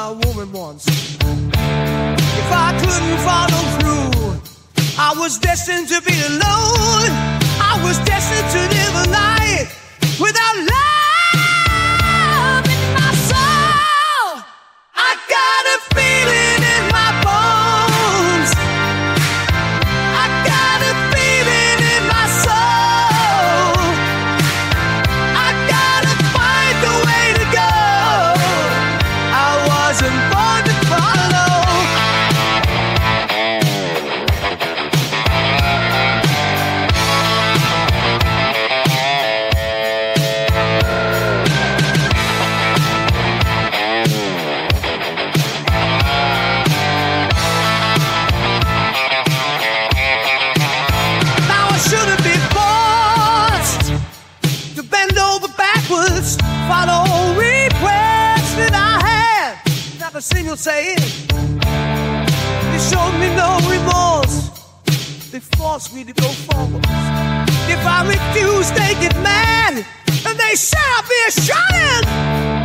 my woman once. If I couldn't follow through, I was destined to be alone. I was destined to live a life without love in my soul. I got a feeling in my bones. I got a feeling in my soul. I gotta find the way to go. I wasn't born to follow. Now I shouldn't be forced to bend over backwards, follow requests that I had. Not a single saying. They showed me no remorse. They forced me to go forward. If I refuse, they get mad, and they say I'll be a shut-in.